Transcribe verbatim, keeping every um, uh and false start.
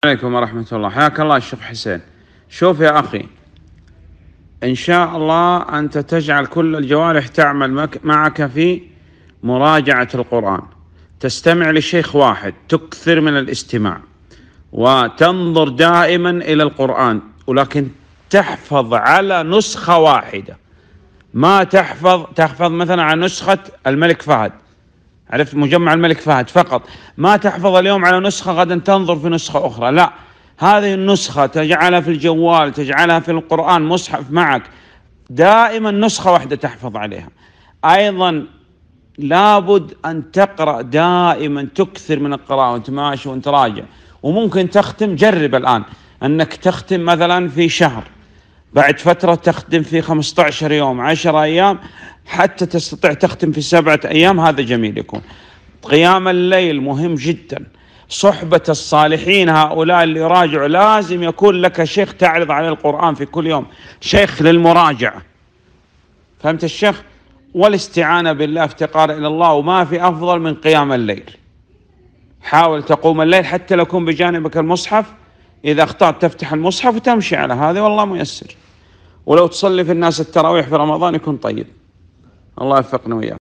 عليكم ورحمة الله. حياك الله الشيخ حسين. شوف يا أخي، إن شاء الله أنت تجعل كل الجوارح تعمل معك في مراجعة القرآن، تستمع لشيخ واحد، تكثر من الاستماع وتنظر دائما إلى القرآن، ولكن تحفظ على نسخة واحدة، ما تحفظ تحفظ مثلا على نسخة الملك فهد، عرفت مجمع الملك فهد فقط، ما تحفظ اليوم على نسخة غدا تنظر في نسخة أخرى، لا، هذه النسخة تجعلها في الجوال، تجعلها في القرآن مصحف معك، دائما نسخة واحدة تحفظ عليها. أيضا لابد أن تقرأ دائما، تكثر من القراءة وانت ماشي وانت راجع، وممكن تختم. جرب الآن أنك تختم مثلا في شهر، بعد فترة تختم في خمسة عشر يوم، عشرة أيام، حتى تستطيع تختم في سبعة أيام. هذا جميل يكون. قيام الليل مهم جدا، صحبة الصالحين هؤلاء اللي يراجعوا، لازم يكون لك شيخ تعرض عليه القرآن في كل يوم، شيخ للمراجعة، فهمت الشيخ؟ والاستعانة بالله، افتقار إلى الله، وما في أفضل من قيام الليل. حاول تقوم الليل حتى لو يكون بجانبك المصحف، إذا اخطأت تفتح المصحف وتمشي على هذا، والله ميسر. ولو تصلي في الناس التراويح في رمضان يكون طيب. الله يوفقنا وإياك.